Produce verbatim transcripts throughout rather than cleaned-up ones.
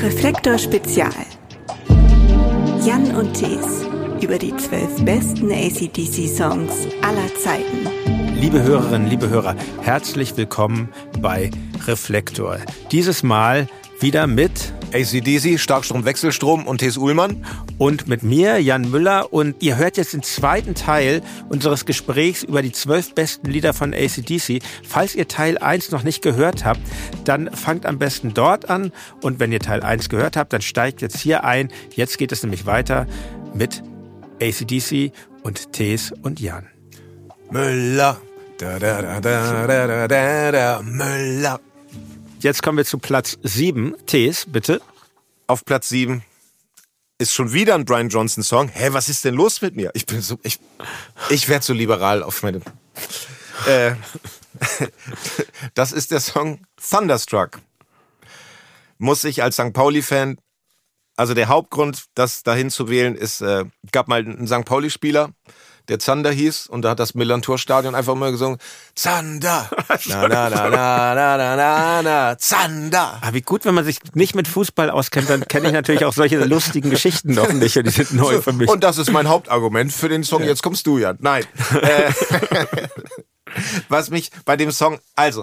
Reflektor Spezial. Jan und Thees über die zwölf besten A C D C-Songs aller Zeiten. Liebe Hörerinnen, liebe Hörer, herzlich willkommen bei Reflektor. Dieses Mal wieder mit A C D C, Starkstrom, Wechselstrom und Thees Uhlmann. Und mit mir, Jan Müller. Und ihr hört jetzt den zweiten Teil unseres Gesprächs über die zwölf besten Lieder von A C D C. Falls ihr Teil eins noch nicht gehört habt, dann fangt am besten dort an. Und wenn ihr Teil eins gehört habt, dann steigt jetzt hier ein. Jetzt geht es nämlich weiter mit A C D C und Thees und Jan. Müller, da da da da da da da, Müller. Jetzt kommen wir zu Platz sieben. Thees, bitte. Auf Platz sieben ist schon wieder ein Brian Johnson-Song. Hä, was ist denn los mit mir? Ich bin so, ich, ich werde so liberal auf meine. Äh, das ist der Song Thunderstruck. Muss ich als Sankt Pauli-Fan, also der Hauptgrund, das dahin zu wählen, ist, äh, gab mal einen Sankt Pauli-Spieler, der Zander hieß, und da hat das Millantor-Stadion einfach immer gesungen, Zander, na na na na na na na na, Zander. Ah, wie gut, wenn man sich nicht mit Fußball auskennt, dann kenne ich natürlich auch solche lustigen Geschichten noch nicht, und die sind neu so, für mich. Und das ist mein Hauptargument für den Song, jetzt kommst du, Jan. Nein. äh, was mich bei dem Song, also,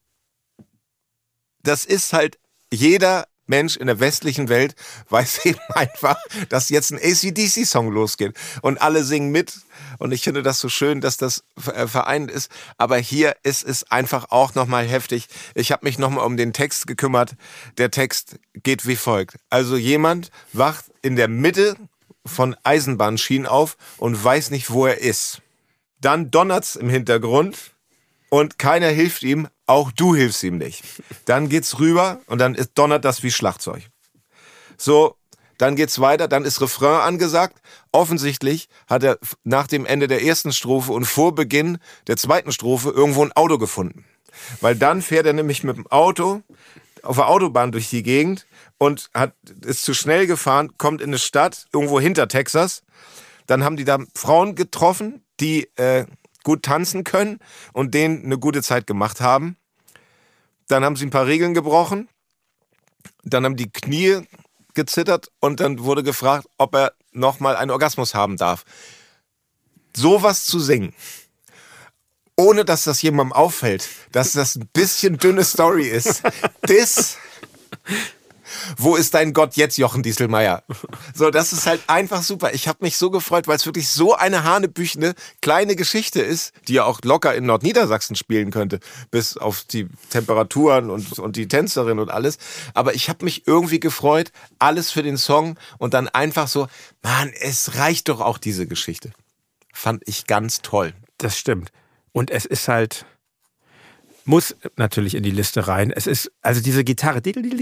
das ist halt, jeder Mensch in der westlichen Welt weiß eben einfach, dass jetzt ein A C D C-Song losgeht. Und alle singen mit. Und ich finde das so schön, dass das vereint ist. Aber hier ist es einfach auch nochmal heftig. Ich habe mich nochmal um den Text gekümmert. Der Text geht wie folgt. Also jemand wacht in der Mitte von Eisenbahnschienen auf und weiß nicht, wo er ist. Dann donnert's im Hintergrund und keiner hilft ihm. Auch du hilfst ihm nicht. Dann geht's rüber und dann ist, donnert das wie Schlagzeug. So, dann geht's weiter, dann ist Refrain angesagt. Offensichtlich hat er nach dem Ende der ersten Strophe und vor Beginn der zweiten Strophe irgendwo ein Auto gefunden. Weil dann fährt er nämlich mit dem Auto auf der Autobahn durch die Gegend und hat, ist zu schnell gefahren, kommt in eine Stadt, irgendwo hinter Texas. Dann haben die da Frauen getroffen, die äh, gut tanzen können und denen eine gute Zeit gemacht haben. Dann haben sie ein paar Regeln gebrochen. Dann haben die Knie gezittert und dann wurde gefragt, ob er nochmal einen Orgasmus haben darf. Sowas zu singen, ohne dass das jemandem auffällt, dass das ein bisschen dünne Story ist. Das... Wo ist dein Gott jetzt, Jochen Dieselmeier? So, das ist halt einfach super. Ich habe mich so gefreut, weil es wirklich so eine hanebüchene kleine Geschichte ist, die ja auch locker in Nordniedersachsen spielen könnte, bis auf die Temperaturen und, und die Tänzerin und alles. Aber ich habe mich irgendwie gefreut, alles für den Song und dann einfach so, Mann, es reicht doch auch diese Geschichte. Fand ich ganz toll. Das stimmt. Und es ist halt... muss natürlich in die Liste rein. Es ist, also diese Gitarre,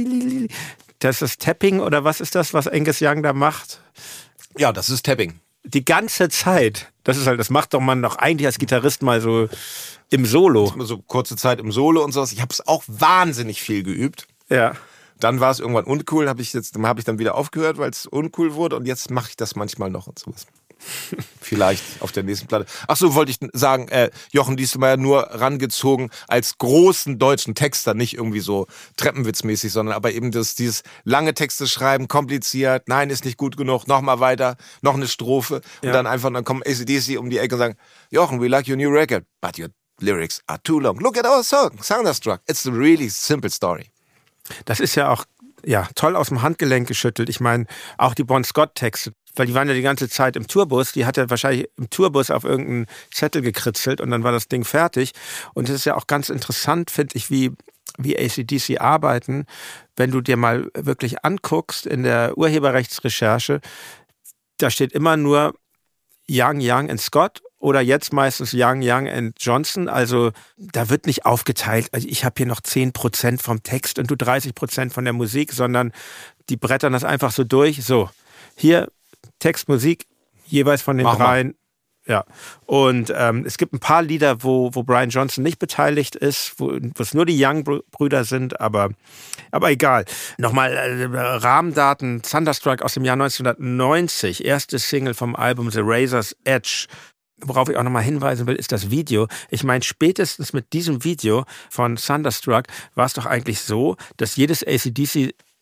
das ist das Tapping oder was ist das, was Angus Young da macht? Ja, das ist Tapping. Die ganze Zeit. Das ist halt, das macht doch man doch eigentlich als Gitarrist mal so im Solo. So kurze Zeit im Solo und sowas. Ich habe es auch wahnsinnig viel geübt. Ja. Dann war es irgendwann uncool, habe ich jetzt, habe ich dann wieder aufgehört, weil es uncool wurde und jetzt mache ich das manchmal noch und sowas. Vielleicht auf der nächsten Platte. Ach so, wollte ich sagen, äh, Jochen Dieselmeier nur rangezogen als großen deutschen Texter, nicht irgendwie so treppenwitzmäßig, sondern aber eben das, dieses lange Texte schreiben, kompliziert, nein, ist nicht gut genug, nochmal weiter, noch eine Strophe und ja. dann einfach, dann kommen A C D C um die Ecke und sagen, Jochen, we like your new record, but your lyrics are too long. Look at our song, Thunderstruck. It's a really simple story. Das ist ja auch ja, toll aus dem Handgelenk geschüttelt. Ich meine, auch die Bon Scott-Texte, weil die waren ja die ganze Zeit im Tourbus, die hat er wahrscheinlich im Tourbus auf irgendeinen Zettel gekritzelt und dann war das Ding fertig. Und es ist ja auch ganz interessant, finde ich, wie, wie A C D C arbeiten, wenn du dir mal wirklich anguckst in der Urheberrechtsrecherche, da steht immer nur Young, Young and Scott oder jetzt meistens Young, Young and Johnson. Also da wird nicht aufgeteilt, also ich habe hier noch zehn Prozent vom Text und du dreißig Prozent von der Musik, sondern die brettern das einfach so durch. So, hier Text, Musik, jeweils von den Mach dreien. mal. Ja, und ähm, es gibt ein paar Lieder, wo, wo Brian Johnson nicht beteiligt ist, wo, wo es nur die Young-Brüder sind, aber, aber egal. Nochmal äh, Rahmendaten, Thunderstruck aus dem Jahr neunzehnhundertneunzig, erste Single vom Album The Razor's Edge. Worauf ich auch nochmal hinweisen will, ist das Video. Ich meine, spätestens mit diesem Video von Thunderstruck war es doch eigentlich so, dass jedes A C D C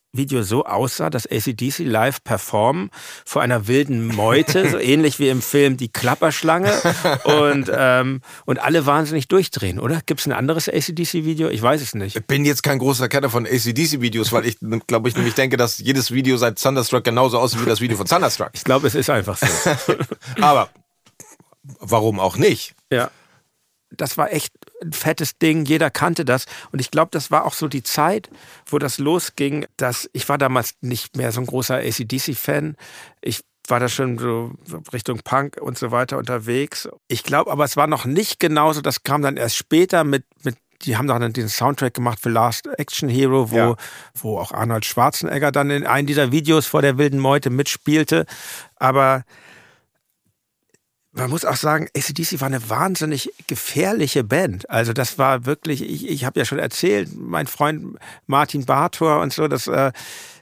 Video so aussah, dass A C D C live performen vor einer wilden Meute, so ähnlich wie im Film Die Klapperschlange und, ähm, und alle wahnsinnig durchdrehen, oder? Gibt es ein anderes A C D C-Video? Ich weiß es nicht. Ich bin jetzt kein großer Kenner von A C D C-Videos, weil ich, glaube ich, nämlich denke, dass jedes Video seit Thunderstruck genauso aussieht wie das Video von Thunderstruck. Ich glaube, es ist einfach so. Aber warum auch nicht? Ja. Das war echt ein fettes Ding, jeder kannte das. Und ich glaube, das war auch so die Zeit, wo das losging, dass ich war damals nicht mehr so ein großer A C D C-Fan. Ich war da schon so Richtung Punk und so weiter unterwegs. Ich glaube aber, es war noch nicht genauso, das kam dann erst später mit, mit die haben dann diesen Soundtrack gemacht für Last Action Hero, wo, ja. wo auch Arnold Schwarzenegger dann in einem dieser Videos vor der wilden Meute mitspielte. Aber man muss auch sagen, A C D C war eine wahnsinnig gefährliche Band. Also das war wirklich, ich, ich habe ja schon erzählt, mein Freund Martin Bartor und so, dass äh,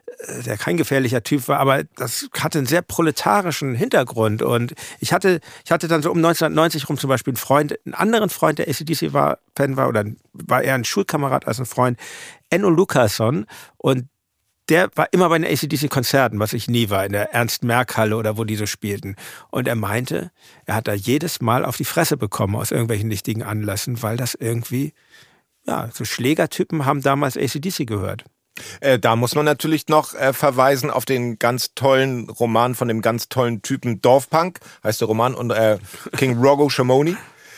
der kein gefährlicher Typ war, aber das hatte einen sehr proletarischen Hintergrund. Und ich hatte, ich hatte dann so um neunzehnhundertneunzig rum zum Beispiel einen Freund, einen anderen Freund, der A C D C war, Fan war, oder war eher ein Schulkamerad als ein Freund, Enno Lucason. Und der war immer bei den A C D C-Konzerten, was ich nie war, in der Ernst-Merck-Halle oder wo die so spielten. Und er meinte, er hat da jedes Mal auf die Fresse bekommen aus irgendwelchen nichtigen Anlässen, weil das irgendwie, ja, so Schlägertypen haben damals A C D C gehört. Äh, da muss man natürlich noch äh, verweisen auf den ganz tollen Roman von dem ganz tollen Typen Dorfpunk, heißt der Roman, und äh, King Rocco Schamoni.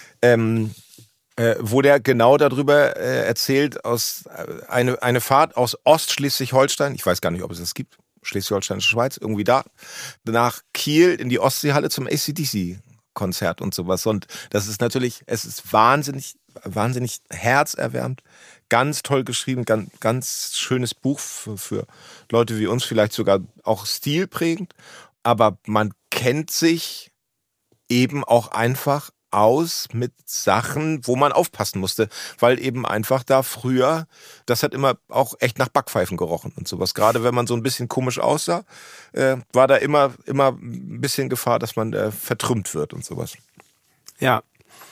Ähm, Äh, wo der genau darüber äh, erzählt, aus äh, eine, eine Fahrt aus Ostschleswig-Holstein, ich weiß gar nicht, ob es das gibt, Schleswig-Holsteinische Schweiz, irgendwie da, nach Kiel in die Ostseehalle zum A C D C-Konzert und sowas. Und das ist natürlich, es ist wahnsinnig, wahnsinnig herzerwärmend, ganz toll geschrieben, ganz, ganz schönes Buch für, für Leute wie uns, vielleicht sogar auch stilprägend. Aber man kennt sich eben auch einfach aus mit Sachen, wo man aufpassen musste, weil eben einfach da früher, das hat immer auch echt nach Backpfeifen gerochen und sowas. Gerade wenn man so ein bisschen komisch aussah, äh, war da immer, immer ein bisschen Gefahr, dass man äh, vertrümmt wird und sowas. Ja,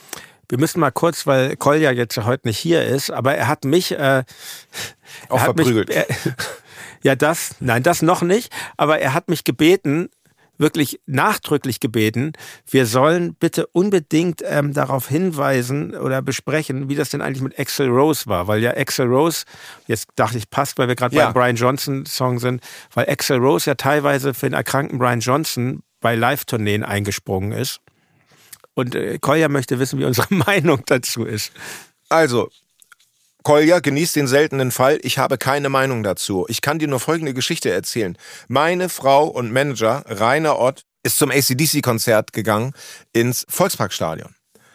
wir müssen mal kurz, weil Kolja jetzt heute nicht hier ist, aber er hat mich äh, auch er hat verprügelt. Mich, er, ja, das, nein, das noch nicht, aber er hat mich gebeten, wirklich nachdrücklich gebeten, wir sollen bitte unbedingt ähm, darauf hinweisen oder besprechen, wie das denn eigentlich mit Axl Rose war. Weil ja Axl Rose, jetzt dachte ich, passt, weil wir gerade ja. beim Brian Johnson-Song sind, weil Axl Rose ja teilweise für den erkrankten Brian Johnson bei Live-Tourneen eingesprungen ist. Und äh, Kolja möchte wissen, wie unsere Meinung dazu ist. Also, Kolja, genießt den seltenen Fall. Ich habe keine Meinung dazu. Ich kann dir nur folgende Geschichte erzählen. Meine Frau und Manager, Rainer Ott, ist zum A C D C-Konzert gegangen ins Volksparkstadion.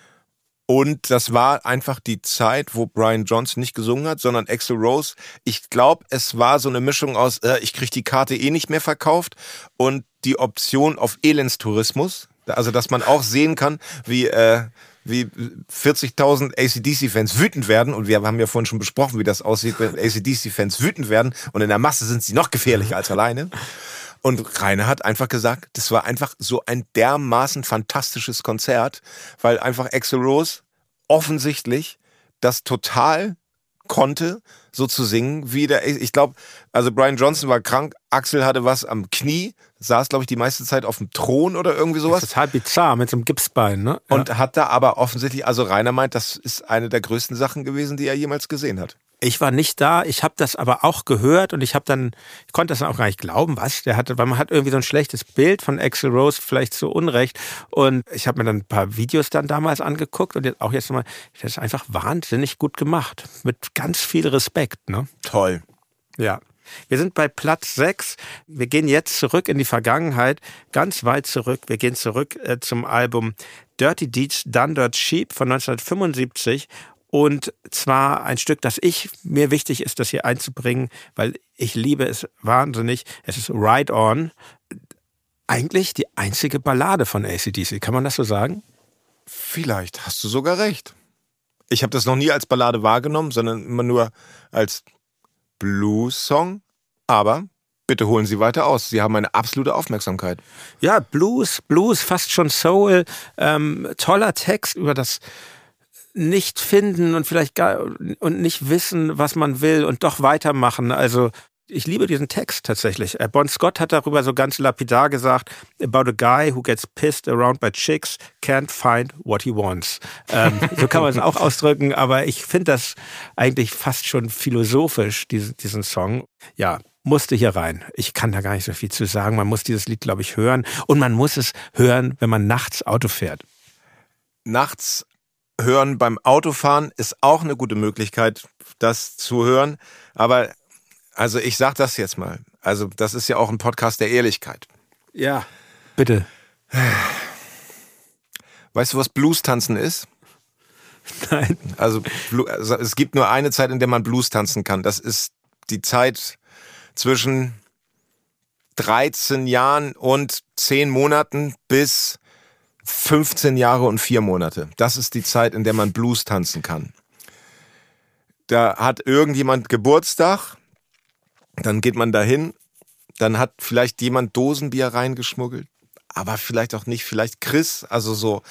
Und das war einfach die Zeit, wo Brian Johnson nicht gesungen hat, sondern Axl Rose. Ich glaube, es war so eine Mischung aus, äh, ich kriege die Karte eh nicht mehr verkauft und die Option auf Elendstourismus. Also, dass man auch sehen kann, wie... Äh, wie vierzigtausend A C D C-Fans wütend werden. Und wir haben ja vorhin schon besprochen, wie das aussieht, wenn A C D C-Fans wütend werden. Und in der Masse sind sie noch gefährlicher als alleine. Und Rainer hat einfach gesagt, das war einfach so ein dermaßen fantastisches Konzert, weil einfach Axl Rose offensichtlich das total konnte, so zu singen, wie der, ich glaube, also Brian Johnson war krank, Axl hatte was am Knie, saß, glaube ich, die meiste Zeit auf dem Thron oder irgendwie sowas. Das ist total bizarr, mit so einem Gipsbein, ne? Ja. Und hat da aber offensichtlich, also Rainer meint, das ist eine der größten Sachen gewesen, die er jemals gesehen hat. Ich war nicht da, ich habe das aber auch gehört und ich habe dann, ich konnte das dann auch gar nicht glauben, was der hatte, weil man hat irgendwie so ein schlechtes Bild von Axl Rose, vielleicht zu Unrecht. Und ich habe mir dann ein paar Videos dann damals angeguckt und jetzt auch jetzt nochmal, das ist einfach wahnsinnig gut gemacht. Mit ganz viel Respekt, ne? Toll. Ja. Wir sind bei Platz sechs. Wir gehen jetzt zurück in die Vergangenheit, ganz weit zurück. Wir gehen zurück äh, zum Album Dirty Deeds Done Dirt Cheap von neunzehnhundertfünfundsiebzig. Und zwar ein Stück, das ich mir wichtig ist, das hier einzubringen, weil ich liebe es wahnsinnig. Es ist Ride On. Eigentlich die einzige Ballade von A C D C. Kann man das so sagen? Vielleicht hast du sogar recht. Ich habe das noch nie als Ballade wahrgenommen, sondern immer nur als Blues-Song. Aber bitte holen Sie weiter aus. Sie haben eine absolute Aufmerksamkeit. Ja, Blues, Blues, fast schon Soul. Ähm, toller Text über das nicht finden und vielleicht gar und nicht wissen, was man will und doch weitermachen. Also ich liebe diesen Text tatsächlich. Bon Scott hat darüber so ganz lapidar gesagt, about a guy who gets pissed around by chicks, can't find what he wants. Ähm, so kann man es auch ausdrücken, aber ich finde das eigentlich fast schon philosophisch, diesen, diesen Song. Ja, musste hier rein. Ich kann da gar nicht so viel zu sagen. Man muss dieses Lied, glaube ich, hören. Und man muss es hören, wenn man nachts Auto fährt. Nachts hören beim Autofahren ist auch eine gute Möglichkeit, das zu hören. Aber also ich sag das jetzt mal. Also das ist ja auch ein Podcast der Ehrlichkeit. Ja, bitte. Weißt du, was Blues-Tanzen ist? Nein. Also, also es gibt nur eine Zeit, in der man Blues tanzen kann. Das ist die Zeit zwischen dreizehn Jahren und zehn Monaten bis fünfzehn Jahre und vier Monate. Das ist die Zeit, in der man Blues tanzen kann. Da hat irgendjemand Geburtstag, dann geht man dahin, dann hat vielleicht jemand Dosenbier reingeschmuggelt, aber vielleicht auch nicht, vielleicht Chris, also so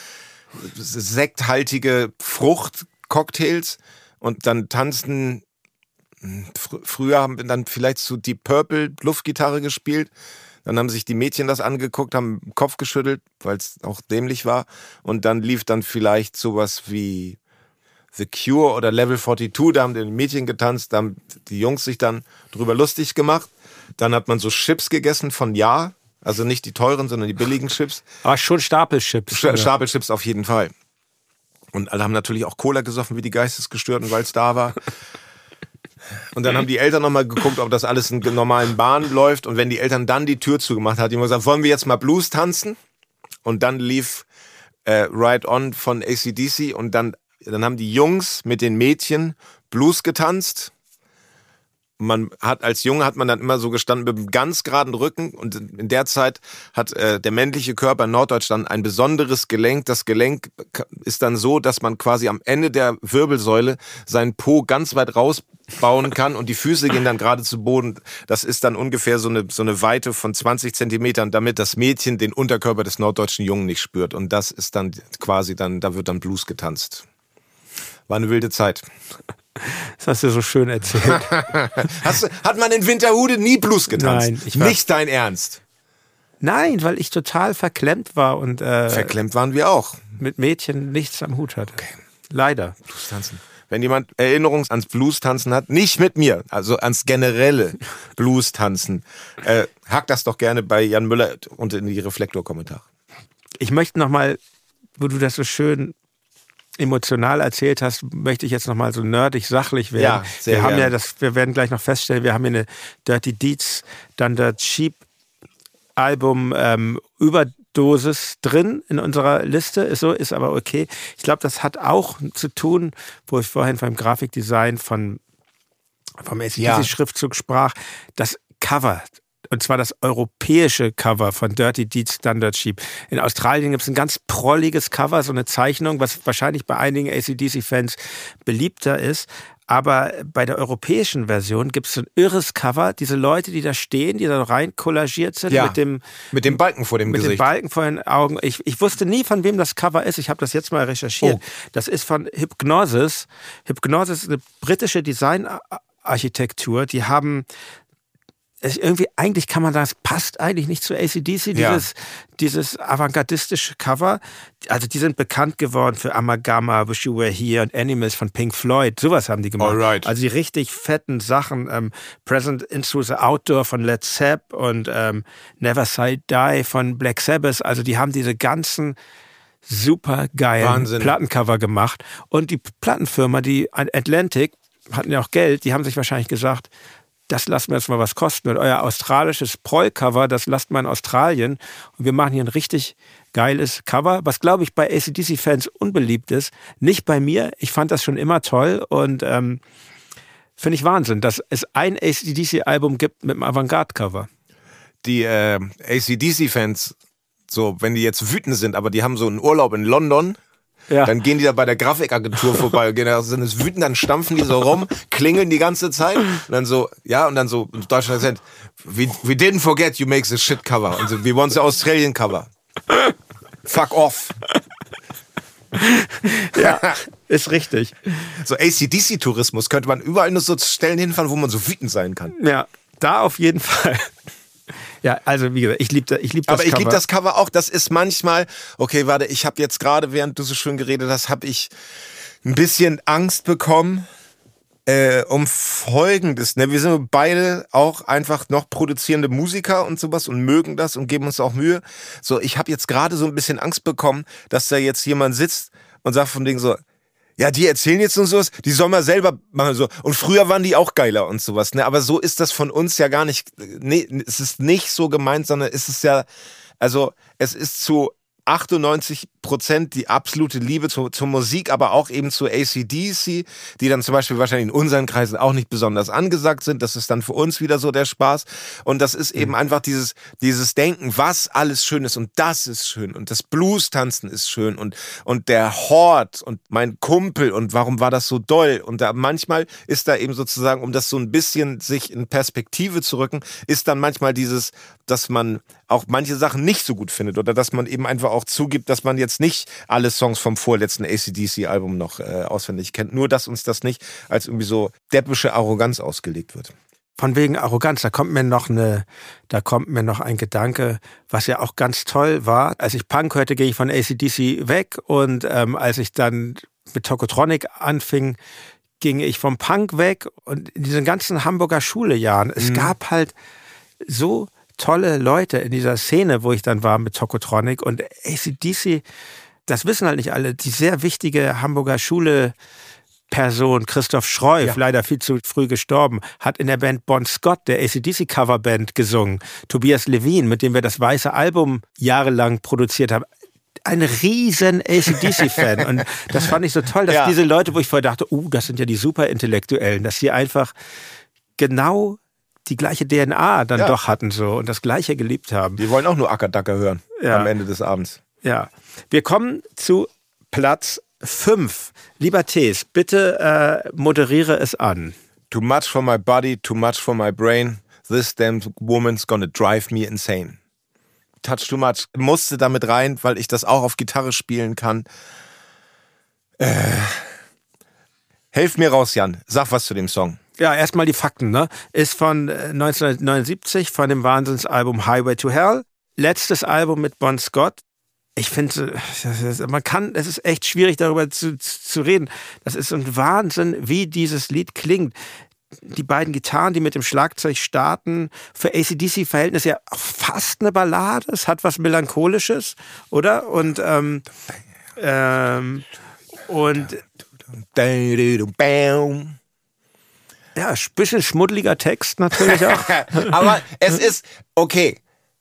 sekthaltige Fruchtcocktails, und dann tanzen, fr- früher haben wir dann vielleicht so Deep Purple Luftgitarre gespielt. Dann haben sich die Mädchen das angeguckt, haben den Kopf geschüttelt, weil es auch dämlich war. Und dann lief dann vielleicht sowas wie The Cure oder Level zweiundvierzig. Da haben die Mädchen getanzt, da haben die Jungs sich dann drüber lustig gemacht. Dann hat man so Chips gegessen von Ja. Also nicht die teuren, sondern die billigen Chips. Aber schon Stapelchips. Sta- Stapelchips auf jeden Fall. Und alle haben natürlich auch Cola gesoffen wie die Geistesgestörten, weil es da war. Und dann haben die Eltern nochmal geguckt, ob das alles in normalen Bahnen läuft. Und wenn die Eltern dann die Tür zugemacht haben, die haben gesagt, wollen wir jetzt mal Blues tanzen? Und dann lief äh, Ride On von A C D C. Und dann, dann haben die Jungs mit den Mädchen Blues getanzt. Man hat, als Junge hat man dann immer so gestanden mit einem ganz geraden Rücken. Und in der Zeit hat äh, der männliche Körper in Norddeutschland ein besonderes Gelenk. Das Gelenk ist dann so, dass man quasi am Ende der Wirbelsäule seinen Po ganz weit rausbauen kann und die Füße gehen dann gerade zu Boden. Das ist dann ungefähr so eine, so eine Weite von zwanzig Zentimetern, damit das Mädchen den Unterkörper des norddeutschen Jungen nicht spürt. Und das ist dann quasi dann, da wird dann Blues getanzt. War eine wilde Zeit. Das hast du so schön erzählt. Hast du, hat man in Winterhude nie Blues getanzt? Nein, ich war- Nicht dein Ernst. Nein, weil ich total verklemmt war und äh, Verklemmt waren wir auch. mit Mädchen nichts am Hut hatte. Leider. Blues tanzen. Wenn jemand Erinnerungen ans Blues tanzen hat, nicht mit mir, also ans generelle Blues tanzen, äh, hack das doch gerne bei Jan Müller unter in die Reflektor-Kommentare. Ich möchte nochmal, wo du das so schön emotional erzählt hast, möchte ich jetzt nochmal so nerdig, sachlich werden. Ja, sehr wir haben gerne. ja das, wir werden gleich noch feststellen, wir haben hier eine Dirty Deeds, dann der Cheap Album ähm, Überdosis drin in unserer Liste, ist so, ist aber okay. Ich glaube, das hat auch zu tun, wo ich vorhin vom Grafikdesign von vom A C D C-Schriftzug sprach, das Cover. Und zwar das europäische Cover von Dirty Deeds Standard Sheep. In Australien gibt es ein ganz prolliges Cover, so eine Zeichnung, was wahrscheinlich bei einigen A C D C-Fans beliebter ist. Aber bei der europäischen Version gibt es so ein irres Cover. Diese Leute, die da stehen, die da rein kollagiert sind Ja, mit dem mit dem Balken vor dem mit Gesicht. den Balken vor den Augen. Ich, ich wusste nie, von wem das Cover ist. Ich habe das jetzt mal recherchiert. Oh. Das ist von Hypgnosis. Hypgnosis ist eine britische Designarchitektur. Die haben es irgendwie, eigentlich kann man sagen, es passt eigentlich nicht zu A C D C, Ja. dieses, dieses avantgardistische Cover. Also die sind bekannt geworden für Amalgama, Wish You Were Here und Animals von Pink Floyd. Sowas haben die gemacht. Alright. Also die richtig fetten Sachen. Ähm, Present into the Outdoor von Led Zepp und ähm, Never Say Die von Black Sabbath. Also die haben diese ganzen super geilen Wahnsinn. Plattencover gemacht. Und die Plattenfirma, die Atlantic, hatten ja auch Geld, die haben sich wahrscheinlich gesagt, das lassen wir jetzt mal was kosten. Und euer australisches Proll-Cover, das lasst mal in Australien. Und wir machen hier ein richtig geiles Cover, was, glaube ich, bei A C D C-Fans unbeliebt ist. Nicht bei mir. Ich fand das schon immer toll. Und ähm, finde ich Wahnsinn, dass es ein A C D C-Album gibt mit einem Avantgarde-Cover. Die äh, A C D C-Fans, so, wenn die jetzt wütend sind, aber die haben so einen Urlaub in London, Ja. dann gehen die da bei der Grafikagentur vorbei, gehen da, sind es wütend, dann stampfen die so rum, klingeln die ganze Zeit und dann so, ja, und dann so in deutschen Akzent, we, we didn't forget you make the shit cover. Und so, we want the Australian cover. Fuck off. Ja, ist richtig. So A C D C-Tourismus könnte man überall nur so Stellen hinfahren, wo man so wütend sein kann. Ja. Da auf jeden Fall. Ja, also wie gesagt, ich liebe ich lieb das Aber ich Cover. liebe das Cover auch. Das ist manchmal, okay, warte, ich habe jetzt gerade, während du so schön geredet hast, habe ich ein bisschen Angst bekommen äh, um Folgendes. Ne? Wir sind beide auch einfach noch produzierende Musiker und sowas und mögen das und geben uns auch Mühe. So, ich habe jetzt gerade so ein bisschen Angst bekommen, dass da jetzt jemand sitzt und sagt von Ding so, ja, die erzählen jetzt und sowas, die sollen mal selber machen so. Und früher waren die auch geiler und sowas, ne? Aber so ist das von uns ja gar nicht, nee, es ist nicht so gemeint, sondern es ist ja, also es ist zu achtundneunzig Prozent die absolute Liebe zu, zur Musik, aber auch eben zu A C D C, die dann zum Beispiel wahrscheinlich in unseren Kreisen auch nicht besonders angesagt sind. Das ist dann für uns wieder so der Spaß. Und das ist eben einfach dieses, dieses Denken, was alles schön ist und das ist schön und das Blues-Tanzen ist schön und, und der Hort und mein Kumpel und warum war das so doll? Und da manchmal ist da eben sozusagen, um das so ein bisschen sich in Perspektive zu rücken, ist dann manchmal dieses, dass man auch manche Sachen nicht so gut findet oder dass man eben einfach auch zugibt, dass man jetzt nicht alle Songs vom vorletzten A C D C-Album noch äh, auswendig kennt. Nur, dass uns das nicht als irgendwie so deppische Arroganz ausgelegt wird. Von wegen Arroganz, da kommt mir noch eine, da kommt mir noch ein Gedanke, was ja auch ganz toll war. Als ich Punk hörte, gehe ich von A C D C weg und ähm, als ich dann mit Tokotronic anfing, ging ich vom Punk weg und in diesen ganzen Hamburger Schulejahren, es mhm. gab halt so tolle Leute in dieser Szene, wo ich dann war mit Tokotronic und A C D C, das wissen halt nicht alle, die sehr wichtige Hamburger Schule Person, Christoph Schreuf, ja. leider viel zu früh gestorben, hat in der Band Bon Scott, der A C D C-Coverband, gesungen. Tobias Levin, mit dem wir das Weiße Album jahrelang produziert haben, ein riesen A C D C-Fan. Und das fand ich so toll, dass ja. diese Leute, wo ich vorher dachte, uh, das sind ja die Superintellektuellen, dass sie einfach genau die gleiche D N A dann ja. doch hatten so und das Gleiche geliebt haben. Die wollen auch nur Ackerdacker hören ja. am Ende des Abends. Ja. Wir kommen zu Platz fünf. Lieber Tees, bitte äh, moderiere es an. Too much for my body, too much for my brain. This damn woman's gonna drive me insane. Touch too much. Musste damit rein, weil ich das auch auf Gitarre spielen kann. Äh, helf mir raus, Jan. Sag was zu dem Song. Ja, erstmal die Fakten, ne? Ist von neunzehnhundertneunundsiebzig, von dem Wahnsinnsalbum Highway to Hell. Letztes Album mit Bon Scott. Ich finde, man kann, es ist echt schwierig, darüber zu, zu reden. Das ist ein Wahnsinn, wie dieses Lied klingt. Die beiden Gitarren, die mit dem Schlagzeug starten, für A C D C-Verhältnisse ja fast eine Ballade. Es hat was Melancholisches, oder? Und, ähm, ähm, und, ja, ein bisschen schmuddeliger Text natürlich auch. Aber es ist, okay.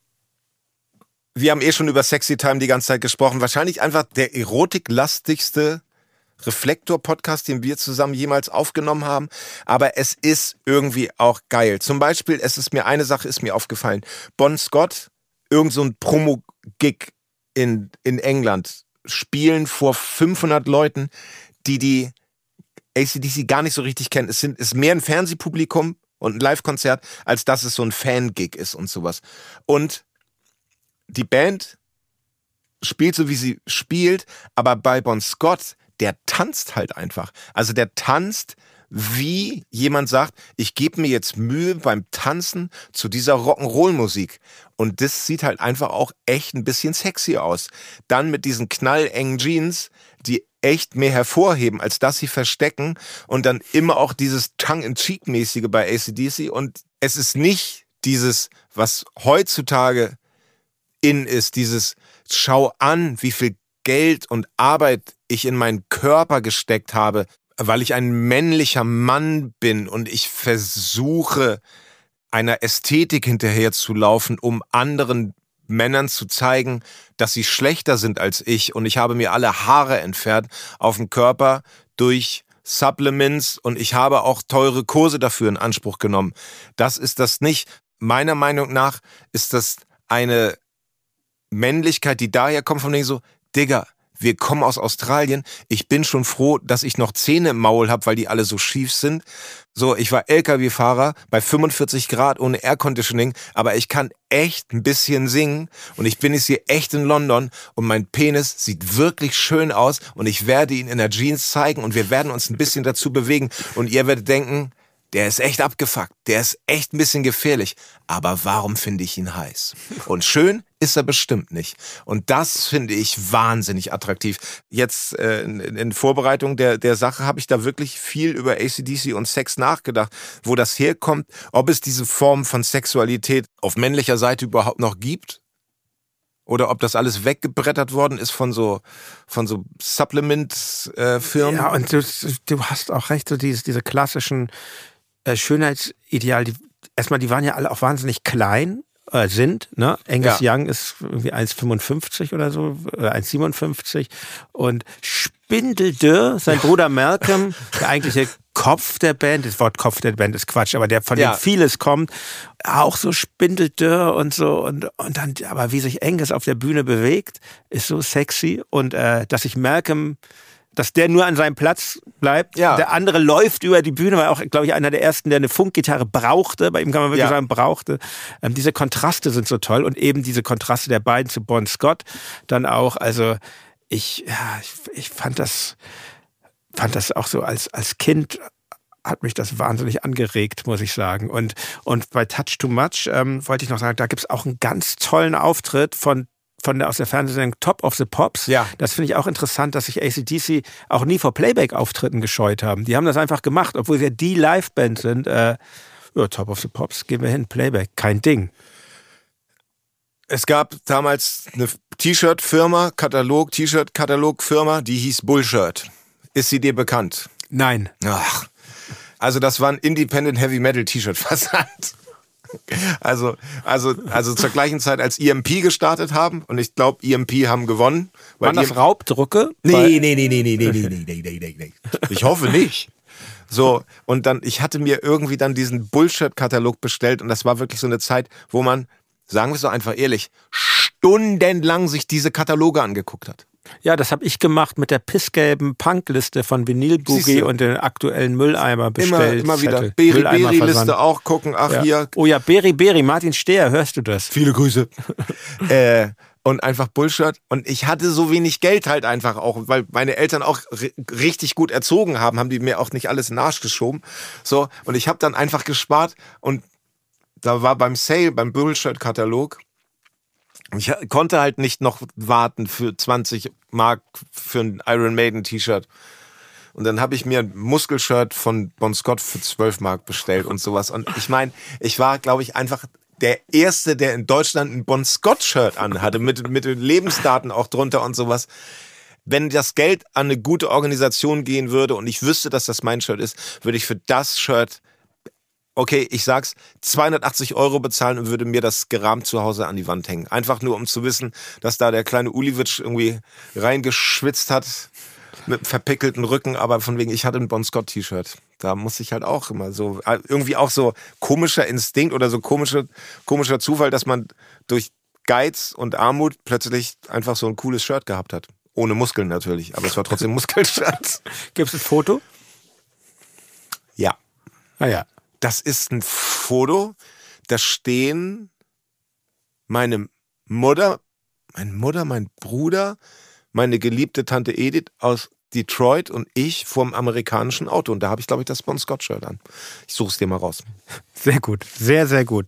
Wir haben eh schon über Sexy Time die ganze Zeit gesprochen. Wahrscheinlich einfach der erotiklastigste Reflektor-Podcast, den wir zusammen jemals aufgenommen haben. Aber es ist irgendwie auch geil. Zum Beispiel, es ist mir eine Sache ist mir aufgefallen. Bon Scott, irgend so ein Promo-Gig in, in England, spielen vor fünfhundert Leuten, die die A C D C gar nicht so richtig kennen. Es sind, ist mehr ein Fernsehpublikum und ein Live-Konzert, als dass es so ein Fan-Gig ist und sowas. Und die Band spielt so, wie sie spielt, aber bei Bon Scott, der tanzt halt einfach. Also der tanzt, wie jemand sagt, ich gebe mir jetzt Mühe beim Tanzen zu dieser Rock'n'Roll-Musik. Und das sieht halt einfach auch echt ein bisschen sexy aus. Dann mit diesen knallengen Jeans, die echt mehr hervorheben, als dass sie verstecken. Und dann immer auch dieses Tongue-in-Cheek-mäßige bei A C D C. Und es ist nicht dieses, was heutzutage in ist, dieses schau an, wie viel Geld und Arbeit ich in meinen Körper gesteckt habe, weil ich ein männlicher Mann bin und ich versuche, einer Ästhetik hinterherzulaufen, um anderen Männern zu zeigen, dass sie schlechter sind als ich und ich habe mir alle Haare entfernt auf dem Körper durch Supplements und ich habe auch teure Kurse dafür in Anspruch genommen. Das ist das nicht. Meiner Meinung nach ist das eine Männlichkeit, die daher kommt von denen so, Digga, wir kommen aus Australien, ich bin schon froh, dass ich noch Zähne im Maul habe, weil die alle so schief sind. So, ich war L K W-Fahrer bei fünfundvierzig Grad ohne Airconditioning, aber ich kann echt ein bisschen singen und ich bin jetzt hier echt in London und mein Penis sieht wirklich schön aus und ich werde ihn in der Jeans zeigen und wir werden uns ein bisschen dazu bewegen und ihr werdet denken, der ist echt abgefuckt, der ist echt ein bisschen gefährlich, aber warum finde ich ihn heiß? Und schön ist er bestimmt nicht. Und das finde ich wahnsinnig attraktiv. Jetzt äh, in, in Vorbereitung der, der Sache habe ich da wirklich viel über A C D C und Sex nachgedacht, wo das herkommt, ob es diese Form von Sexualität auf männlicher Seite überhaupt noch gibt. Oder ob das alles weggebrettert worden ist von so, von so Supplement-Firmen. Ja, und du, du hast auch recht, so diese, diese klassischen äh, Schönheitsideale, die, erstmal, die waren ja alle auch wahnsinnig klein, äh, sind, ne? Angus Ja. Young ist irgendwie eins Komma fünfundfünfzig oder so, oder eins Komma siebenundfünfzig und spindeldürr, sein Bruder Malcolm, der eigentliche Kopf der Band, das Wort Kopf der Band ist Quatsch, aber der von Ja. dem vieles kommt, auch so spindeldürr und so und und dann, aber wie sich Angus auf der Bühne bewegt, ist so sexy und äh, dass sich Malcolm, dass der nur an seinem Platz bleibt, Ja. der andere läuft über die Bühne, war auch, glaube ich, einer der ersten, der eine Funkgitarre brauchte, bei ihm kann man wirklich Ja. sagen, brauchte. Ähm, diese Kontraste sind so toll und eben diese Kontraste der beiden zu Bon Scott dann auch, also ich, ja, ich, ich fand das fand das auch so als, als Kind hat mich das wahnsinnig angeregt, muss ich sagen. Und, und bei Touch Too Much ähm, wollte ich noch sagen, da gibt es auch einen ganz tollen Auftritt von von der, aus der Fernsehsendung Top of the Pops. Ja. Das finde ich auch interessant, dass sich A C D C auch nie vor Playback-Auftritten gescheut haben. Die haben das einfach gemacht, obwohl sie ja die Liveband sind. Äh, ja, Top of the Pops, gehen wir hin, Playback, kein Ding. Es gab damals eine T-Shirt-Firma, Katalog, T-Shirt-Katalog-Firma, die hieß Bullshirt. Ist sie dir bekannt? Nein. Ach, also das war ein Independent Heavy Metal T-Shirt-Versand. Also, also, also zur gleichen Zeit, als E M P gestartet haben, und ich glaube, E M P haben gewonnen. Waren das E M- Raubdrucke? Nee, nee, nee, nee, nee, nee, nee, nee, nee, nee, nee. Ich hoffe nicht. So, und dann, ich hatte mir irgendwie dann diesen Bullshit-Katalog bestellt und das war wirklich so eine Zeit, wo man, sagen wir es doch einfach ehrlich, stundenlang sich diese Kataloge angeguckt hat. Ja, das habe ich gemacht mit der pissgelben Punkliste von Vinyl Boogie Siehste. und den aktuellen Mülleimer Immer, bestellt. immer wieder. Zettel. Beri-Beri-Liste Mülleimerversand. auch gucken, ach Ja. hier, Oh ja, Beri Beri, Martin Steher, hörst du das? viele Grüße. äh, und einfach Bullshit. Und ich hatte so wenig Geld halt einfach auch, weil meine Eltern auch ri- richtig gut erzogen haben, haben die mir auch nicht alles in den Arsch geschoben. So, und ich habe dann einfach gespart und da war beim Sale, beim Bullshit-Katalog, ich konnte halt nicht noch warten für zwanzig Mark für ein Iron Maiden T-Shirt. Und dann habe ich mir ein Muskelshirt von Bon Scott für zwölf Mark bestellt und sowas. Und ich meine, ich war, glaube ich, einfach der Erste, der in Deutschland ein Bon Scott-Shirt anhatte, mit, mit den Lebensdaten auch drunter und sowas. Wenn das Geld an eine gute Organisation gehen würde und ich wüsste, dass das mein Shirt ist, würde ich für das Shirt, okay, ich sag's, zweihundertachtzig Euro bezahlen und würde mir das gerahmt zu Hause an die Wand hängen. Einfach nur, um zu wissen, dass da der kleine Uliwitsch irgendwie reingeschwitzt hat mit einem verpickelten Rücken, aber von wegen, ich hatte ein Bon Scott T-Shirt. Da muss ich halt auch immer so, irgendwie auch so komischer Instinkt oder so komische, komischer Zufall, dass man durch Geiz und Armut plötzlich einfach so ein cooles Shirt gehabt hat. Ohne Muskeln natürlich, aber es war trotzdem Muskelshirt. Gibt es ein Foto? Ja. Naja. Das ist ein Foto, da stehen meine Mutter, meine Mutter, mein Bruder, meine geliebte Tante Edith aus Detroit und ich vorm amerikanischen Auto. Und da habe ich, glaube ich, das Bon Scott-Shirt an. Ich suche es dir mal raus. Sehr gut, sehr, sehr gut.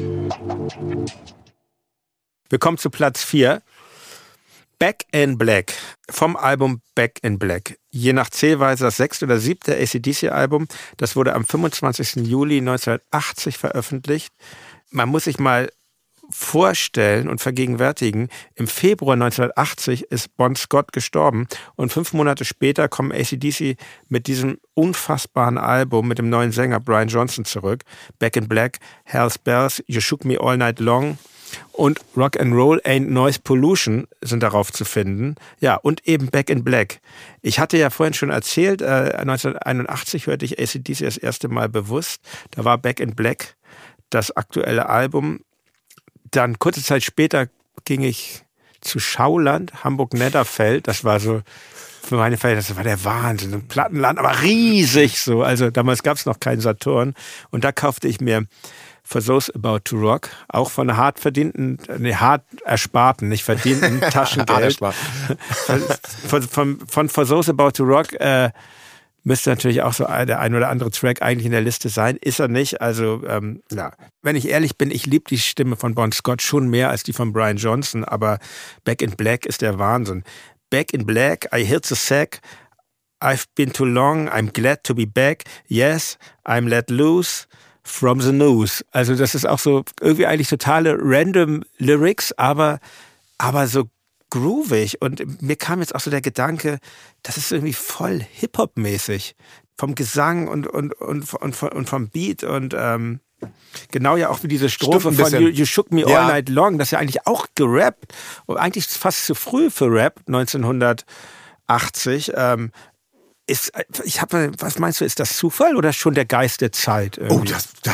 Wir kommen zu Platz vier. Back in Black vom Album Back in Black. Je nach Zählweise das sechste oder siebte A C D C-Album. Das wurde am fünfundzwanzigsten Juli neunzehnhundertachtzig veröffentlicht. Man muss sich mal vorstellen und vergegenwärtigen, im Februar neunzehnhundertachtzig ist Bon Scott gestorben und fünf Monate später kommen A C D C mit diesem unfassbaren Album mit dem neuen Sänger Brian Johnson zurück. Back in Black, Hell's Bells, You Shook Me All Night Long und Rock and Roll Ain't Noise Pollution sind darauf zu finden. Ja, und eben Back in Black. Ich hatte ja vorhin schon erzählt, äh, neunzehnhunderteinundachtzig hörte ich A C D C das erste Mal bewusst. Da war Back in Black das aktuelle Album. Dann kurze Zeit später ging ich zu Schauland, Hamburg-Netterfeld. Das war so, für meine Fälle, das war der Wahnsinn. Ein Plattenland, aber riesig so. Also damals gab es noch keinen Saturn. Und da kaufte ich mir For Those About to Rock, auch von hart verdienten, nee, hart ersparten, nicht verdienten Taschengeld. von, von, von For Those About to Rock äh, müsste natürlich auch so der ein oder andere Track eigentlich in der Liste sein. Ist er nicht. Also, ähm, ja. Wenn ich ehrlich bin, ich liebe die Stimme von Bon Scott schon mehr als die von Brian Johnson, aber Back in Black ist der Wahnsinn. Back in Black, I hit the sack, I've been too long, I'm glad to be back, yes, I'm let loose from the news. Also das ist auch so irgendwie eigentlich totale random Lyrics, aber, aber so groovig. Und mir kam jetzt auch so der Gedanke, das ist irgendwie voll Hip-Hop-mäßig. Vom Gesang und, und, und, und, und vom Beat und ähm, genau ja auch wie diese Strophe von you, you Shook Me ja. All Night Long, das ist ja eigentlich auch gerappt. Und eigentlich fast zu früh für Rap, neunzehnhundertachtzig. Ähm, ist, ich hab, was meinst du, ist das Zufall oder schon der Geist der Zeit? Irgendwie? Oh, das... das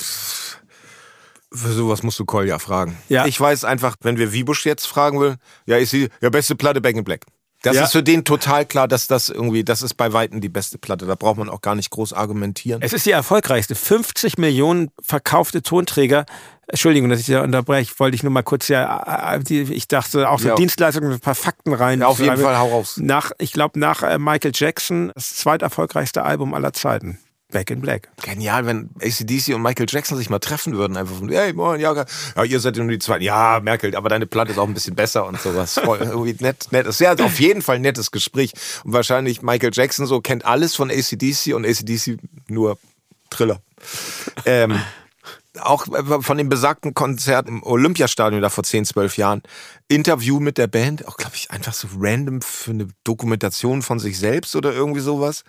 Für sowas musst du Kolja fragen. Ja. Ich weiß einfach, wenn wir Wiebusch jetzt fragen will, ja, ist die ja, beste Platte Back in Black. Das ja. ist für den total klar, dass das irgendwie, das ist bei Weitem die beste Platte. Da braucht man auch gar nicht groß argumentieren. Es ist die erfolgreichste. fünfzig Millionen verkaufte Tonträger. Entschuldigung, dass ich da unterbreche. Wollte ich nur mal kurz ja, ich dachte auch so ja. Dienstleistungen, ein paar Fakten rein. Ja, auf jeden Fall, hau raus. Nach, ich glaube, nach äh, Michael Jackson, das zweiterfolgreichste Album aller Zeiten. Back in Black. Genial, wenn A C D C und Michael Jackson sich mal treffen würden. Einfach von, hey, moin, ja, ja, ihr seid ja nur die Zweiten. Ja, Merkel, aber deine Platte ist auch ein bisschen besser und sowas. Voll, irgendwie nett, nett. Es ist ja auf jeden Fall ein nettes Gespräch. Und wahrscheinlich Michael Jackson so kennt alles von A C D C und A C D C nur Triller. ähm, auch von dem besagten Konzert im Olympiastadion da vor zehn, zwölf Jahren. Interview mit der Band. Auch, glaube ich, einfach so random für eine Dokumentation von sich selbst oder irgendwie sowas.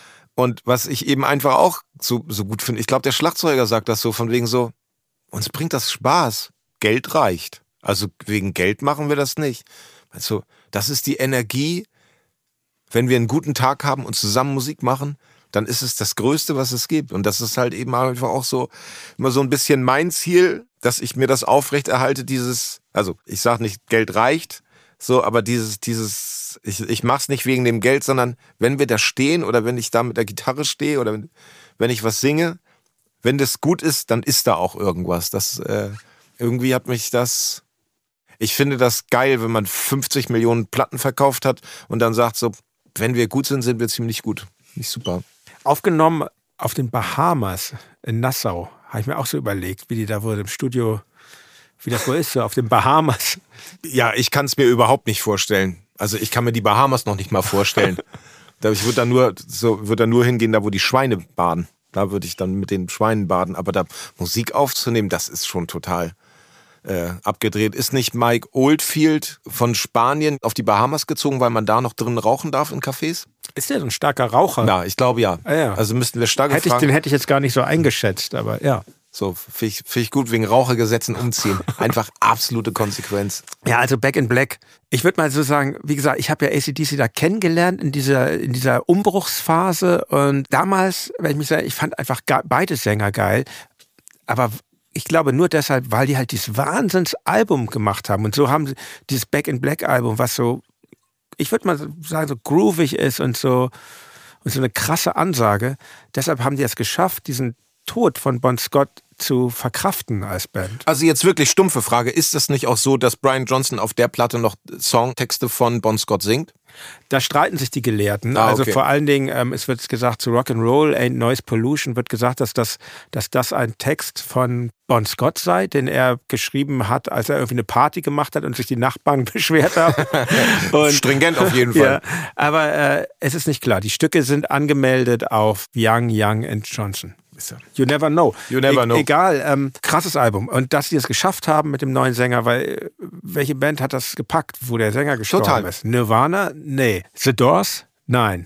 Und was ich eben einfach auch so, so gut finde, ich glaube, der Schlagzeuger sagt das so, von wegen so, uns bringt das Spaß, Geld reicht. Also wegen Geld machen wir das nicht. Also das ist die Energie, wenn wir einen guten Tag haben und zusammen Musik machen, dann ist es das Größte, was es gibt. Und das ist halt eben einfach auch so, immer so ein bisschen mein Ziel, dass ich mir das aufrechterhalte, dieses, also ich sage nicht, Geld reicht, so, aber dieses, dieses, ich, ich mach's nicht wegen dem Geld, sondern wenn wir da stehen oder wenn ich da mit der Gitarre stehe oder wenn, wenn ich was singe, wenn das gut ist, dann ist da auch irgendwas. Das, äh, irgendwie hat mich das, ich finde das geil, wenn man fünfzig Millionen Platten verkauft hat und dann sagt so, wenn wir gut sind, sind wir ziemlich gut. Nicht super. Aufgenommen auf den Bahamas in Nassau, habe ich mir auch so überlegt, wie die da wohl im Studio, wie das wohl ist, so auf den Bahamas. Ja, ich kann es mir überhaupt nicht vorstellen. Also ich kann mir die Bahamas noch nicht mal vorstellen. Ich würde da nur, so, würde da nur hingehen, da wo die Schweine baden. Da würde ich dann mit den Schweinen baden. Aber da Musik aufzunehmen, das ist schon total äh, abgedreht. Ist nicht Mike Oldfield von Spanien auf die Bahamas gezogen, weil man da noch drin rauchen darf in Cafés? Ist der so ein starker Raucher? Ja, ich glaube ja. Ah, ja. Also müssten wir stark hätte ich, Den hätte ich jetzt gar nicht so eingeschätzt, aber ja. So, finde ich, find ich gut, wegen Rauchergesetzen umziehen. Einfach absolute Konsequenz. Ja, also Back in Black. Ich würde mal so sagen, wie gesagt, ich habe ja A C D C da kennengelernt in dieser, in dieser Umbruchsphase. Und damals, wenn ich mich sage, ich fand einfach beide Sänger geil. Aber ich glaube nur deshalb, weil die halt dieses Wahnsinnsalbum gemacht haben. Und so haben sie dieses Back in Black Album, was so, ich würde mal sagen, so groovig ist und so, und so eine krasse Ansage. Deshalb haben die es geschafft, diesen Tod von Bon Scott zu verkraften als Band. Also jetzt wirklich stumpfe Frage, ist es nicht auch so, dass Brian Johnson auf der Platte noch Songtexte von Bon Scott singt? Da streiten sich die Gelehrten. Ah, okay. Also vor allen Dingen, ähm, es wird gesagt, zu Rock'n'Roll Ain't Noise Pollution wird gesagt, dass das, dass das ein Text von Bon Scott sei, den er geschrieben hat, als er irgendwie eine Party gemacht hat und sich die Nachbarn beschwert haben. Und, stringent auf jeden Fall. Ja, aber äh, es ist nicht klar. Die Stücke sind angemeldet auf Young, Young and Johnson. You never know. You never e- know. Egal, ähm, krasses Album. Und dass sie es geschafft haben mit dem neuen Sänger, weil welche Band hat das gepackt, wo der Sänger gestorben Total. ist? Nirvana? Nee. The Doors? Nein.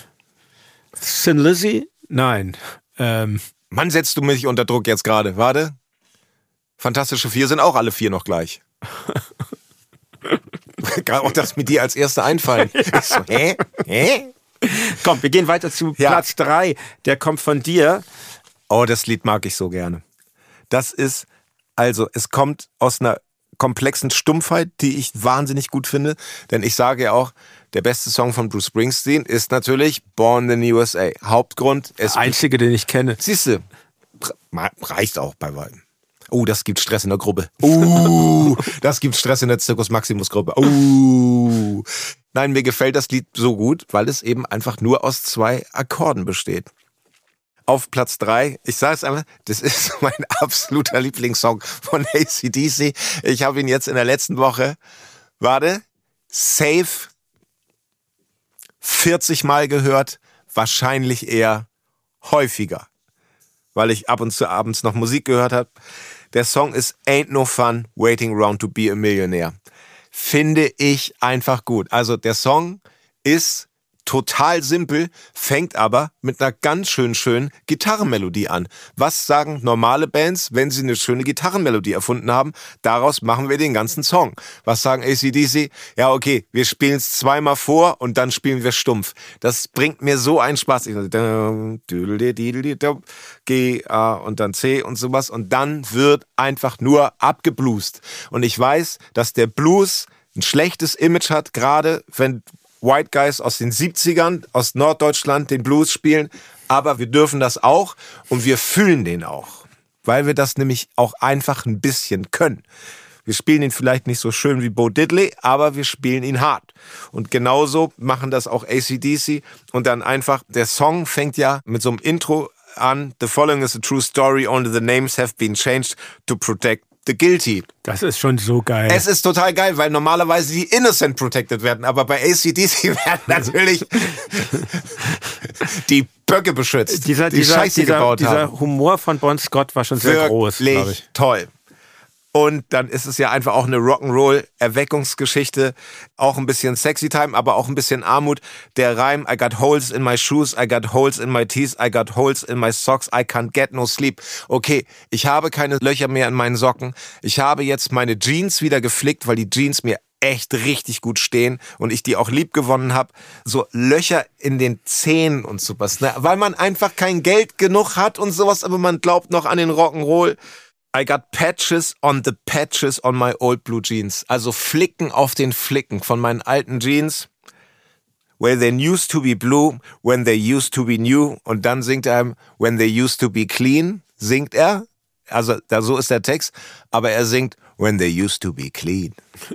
Thin Lizzy? Nein. Ähm, Mann, setzt du mich unter Druck jetzt gerade. Warte. Fantastische Vier sind auch alle vier noch gleich. Auch das mit dir als Erste einfallen. Ich so, hä? Hä? Komm, wir gehen weiter zu Ja. Platz drei. Der kommt von dir. Oh, das Lied mag ich so gerne. Das ist, also, es kommt aus einer komplexen Stumpfheit, die ich wahnsinnig gut finde. Denn ich sage ja auch, der beste Song von Bruce Springsteen ist natürlich Born in the U S A. Hauptgrund, es... Der einzige, den ich kenne. Siehst du, reicht auch bei weitem. Oh, das gibt Stress in der Gruppe. Uh, das gibt Stress in der Circus Maximus Gruppe. Uh. Nein, mir gefällt das Lied so gut, weil es eben einfach nur aus zwei Akkorden besteht. Auf Platz drei, ich sage es einfach, das ist mein absoluter Lieblingssong von A C D C. Ich habe ihn jetzt in der letzten Woche, warte, safe vierzig Mal gehört, wahrscheinlich eher häufiger, weil ich ab und zu abends noch Musik gehört habe. Der Song ist Ain't No Fun Waiting Around to Be a Millionaire. Finde ich einfach gut. Also der Song ist total simpel, fängt aber mit einer ganz schön schönen Gitarrenmelodie an. Was sagen normale Bands, wenn sie eine schöne Gitarrenmelodie erfunden haben? Daraus machen wir den ganzen Song. Was sagen A C D C? Ja, okay, wir spielen es zweimal vor und dann spielen wir stumpf. Das bringt mir so einen Spaß. G, A und dann C und sowas. Und dann wird einfach nur abgebluest. Und ich weiß, dass der Blues ein schlechtes Image hat, gerade wenn White Guys aus den siebzigern, aus Norddeutschland den Blues spielen. Aber wir dürfen das auch und wir fühlen den auch. Weil wir das nämlich auch einfach ein bisschen können. Wir spielen ihn vielleicht nicht so schön wie Bo Diddley, aber wir spielen ihn hart. Und genauso machen das auch A C D C. Und dann einfach, der Song fängt ja mit so einem Intro an. The following is a true story, only the names have been changed to protect the guilty. Das ist schon so geil. Es ist total geil, weil normalerweise die Innocent protected werden, aber bei A C D C werden natürlich die Böcke beschützt, dieser, die dieser, Scheiße dieser, gebaut dieser haben. Humor von Bon Scott war schon sehr Wirklich groß, glaube ich. Toll. Und dann ist es ja einfach auch eine Rock'n'Roll-Erweckungsgeschichte. Auch ein bisschen Sexy Time, aber auch ein bisschen Armut. Der Reim, I got holes in my shoes, I got holes in my teeth, I got holes in my socks, I can't get no sleep. Okay, ich habe keine Löcher mehr in meinen Socken. Ich habe jetzt meine Jeans wieder geflickt, weil die Jeans mir echt richtig gut stehen und ich die auch lieb gewonnen habe. So Löcher in den Zähnen und sowas. Ne? Weil man einfach kein Geld genug hat und sowas, aber man glaubt noch an den Rock'n'Roll. I got patches on the patches on my old blue jeans. Also Flicken auf den Flicken von meinen alten Jeans. Where they used to be blue, when they used to be new. Und dann singt er, when they used to be clean, singt er. Also da, so ist der Text. Aber er singt, when they used to be clean.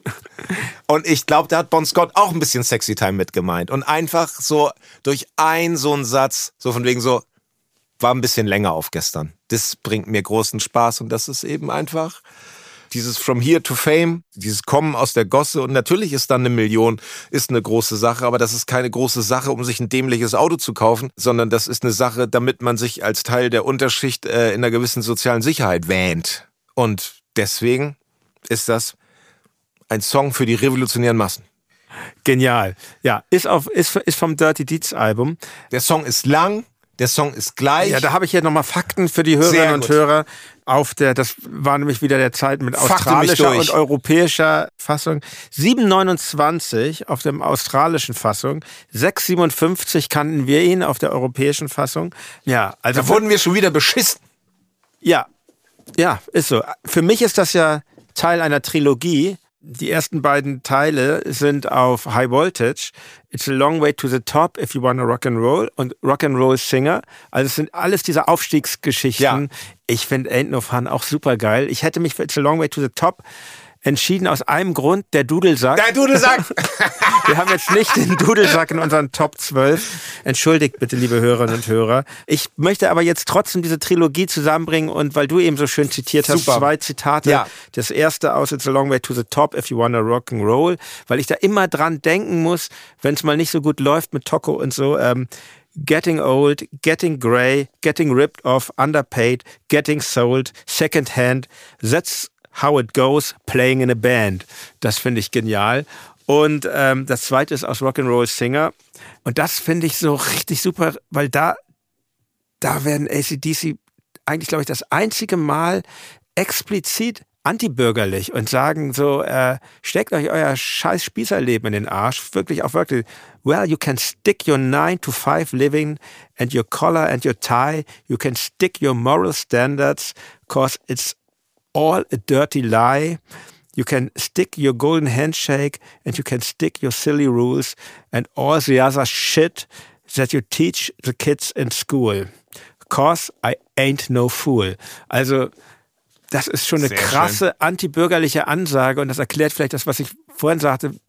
Und ich glaube, da hat Bon Scott auch ein bisschen Sexy Time mit gemeint. Und einfach so durch einen so einen Satz, so von wegen so, war ein bisschen länger auf gestern. Das bringt mir großen Spaß und das ist eben einfach dieses From Here to Fame, dieses Kommen aus der Gosse und natürlich ist dann eine Million, ist eine große Sache, aber das ist keine große Sache, um sich ein dämliches Auto zu kaufen, sondern das ist eine Sache, damit man sich als Teil der Unterschicht äh, in einer gewissen sozialen Sicherheit wähnt. Und deswegen ist das ein Song für die revolutionären Massen. Genial. Ja, ist, auf, ist, ist vom Dirty Deeds Album. Der Song ist lang. Der Song ist gleich. Ja, da habe ich jetzt nochmal Fakten für die Hörerinnen und Hörer. Auf der, das war nämlich wieder der Zeit mit australischer und europäischer Fassung. sieben neunundzwanzig auf der australischen Fassung. sechs siebenundfünfzig kannten wir ihn auf der europäischen Fassung. Ja, also. Da wurden wir schon wieder beschissen. Ja, ja, ist so. Für mich ist das ja Teil einer Trilogie. Die ersten beiden Teile sind auf High Voltage, It's a Long Way to the Top, If You Wanna Rock and Roll und Rock and Roll Singer. Also es sind alles diese Aufstiegsgeschichten. Ja. Ich finde Ain't No Fun auch super geil. Ich hätte mich für It's a Long Way to the Top entschieden aus einem Grund, der Dudelsack. Der Dudelsack! Wir haben jetzt nicht den Dudelsack in unseren Top zwölf. Entschuldigt bitte, liebe Hörerinnen und Hörer. Ich möchte aber jetzt trotzdem diese Trilogie zusammenbringen und weil du eben so schön zitiert hast, Super. zwei Zitate. Ja. Das erste aus It's a Long Way to the Top, If You Wanna Rock and Roll, weil ich da immer dran denken muss, wenn es mal nicht so gut läuft mit Tocco und so, ähm, Getting old, getting grey, getting ripped off, underpaid, getting sold, second hand, that's how it goes, playing in a band. Das finde ich genial. Und ähm, das zweite ist aus Rock'n'Roll Singer. Und das finde ich so richtig super, weil da, da werden A C D C eigentlich, glaube ich, das einzige Mal explizit antibürgerlich und sagen so, äh, steckt euch euer scheiß Spießerleben in den Arsch. Wirklich auch wirklich, well, you can stick your nine to five living and your collar and your tie. You can stick your moral standards cause it's all a dirty lie. You can stick your golden handshake and you can stick your silly rules and all the other shit that you teach the kids in school. Cause I ain't no fool. Also, das ist schon eine Sehr krasse schön. antibürgerliche Ansage und das erklärt vielleicht das, was ich vorhin sagte,